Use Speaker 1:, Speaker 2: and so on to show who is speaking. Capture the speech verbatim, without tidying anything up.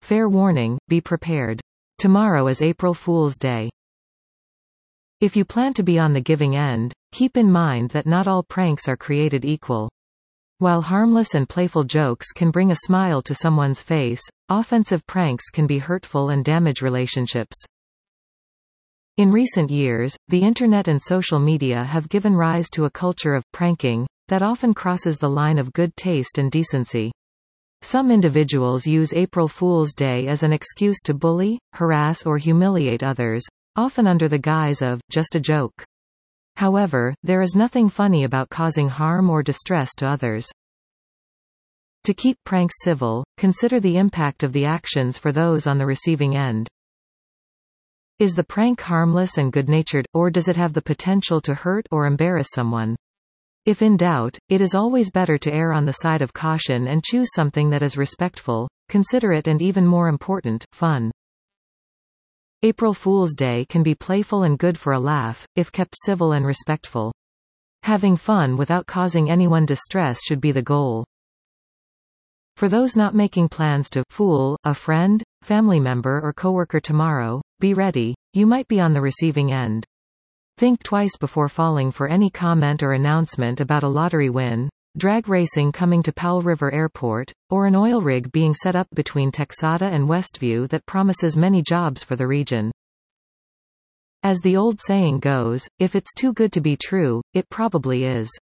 Speaker 1: Fair warning, be prepared. Tomorrow is April Fool's Day. If you plan to be on the giving end, keep in mind that not all pranks are created equal. While harmless and playful jokes can bring a smile to someone's face, offensive pranks can be hurtful and damage relationships. In recent years, the internet and social media have given rise to a culture of pranking that often crosses the line of good taste and decency. Some individuals use April Fool's Day as an excuse to bully, harass or humiliate others, often under the guise of just a joke. However, there is nothing funny about causing harm or distress to others. To keep pranks civil, consider the impact of the actions for those on the receiving end. Is the prank harmless and good-natured, or does it have the potential to hurt or embarrass someone? If in doubt, it is always better to err on the side of caution and choose something that is respectful, considerate and even more important, fun. April Fool's Day can be playful and good for a laugh, if kept civil and respectful. Having fun without causing anyone distress should be the goal. For those not making plans to fool a friend, family member or coworker tomorrow, be ready, you might be on the receiving end. Think twice before falling for any comment or announcement about a lottery win, drag racing coming to Powell River Airport, or an oil rig being set up between Texada and Westview that promises many jobs for the region. As the old saying goes, if it's too good to be true, it probably is.